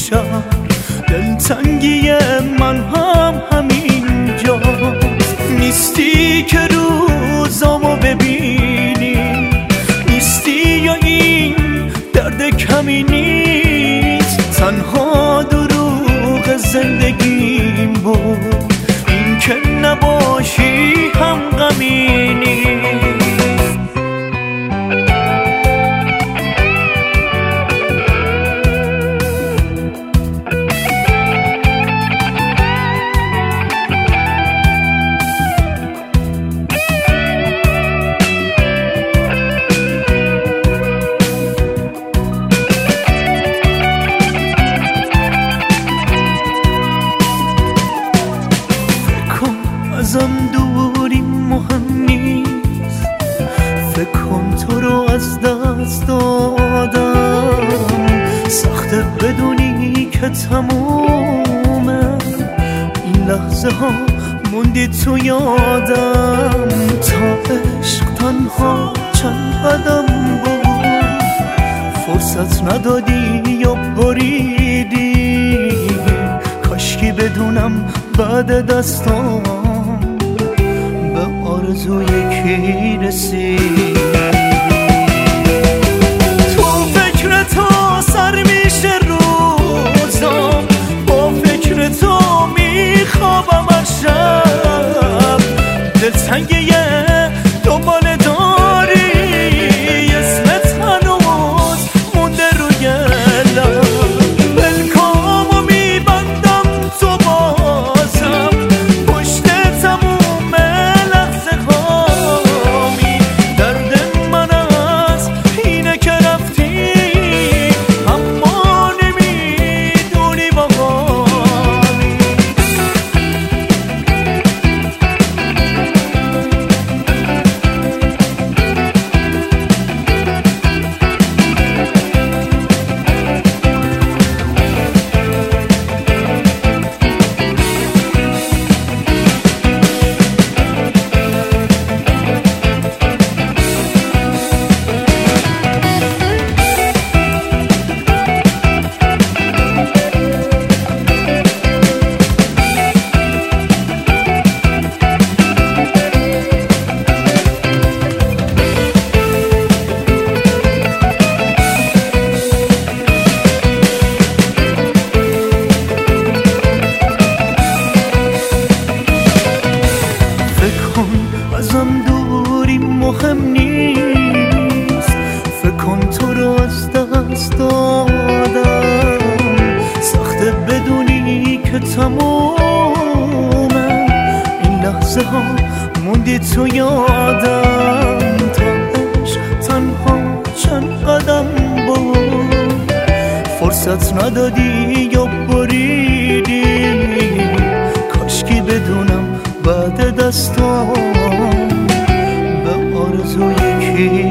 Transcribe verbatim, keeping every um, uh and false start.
شهر دلتنگی من هم همینجاست. نیستی که روزامو ببینی، نیستی یا این درد کمی نیست. تنها دروغ زندگیم بود این که نباشی هم غمی نیست. ازم دوری مهم نیست، فکر کن تو رو از دست دادم. سخته بدونی که تمومه این لحظه ها موندی تو یادم. تا عشق تنها چند قدم بود، فرصت ندادی یا بریدی. کاشکی بدونم بعد دستام آرزو یکی رسید. تو فکر تو سر میشه روزام، با فکر تو میخوابم هر شب. دلتنگ یه دنبال داری، اسمت هنوز مونده روی لب. بلکامو میبندم تو بازم پشت تموم ازم دوری مهم نیست، فکر کن تو رو از دست دادم. سخته بدونی که تمومه این لحظه ها موندی تو یادم. تا عشق تنها چند قدم بود، فرصت ندادی یا بریدی. کاشکی بدونم بعد دستام به آرزو یکی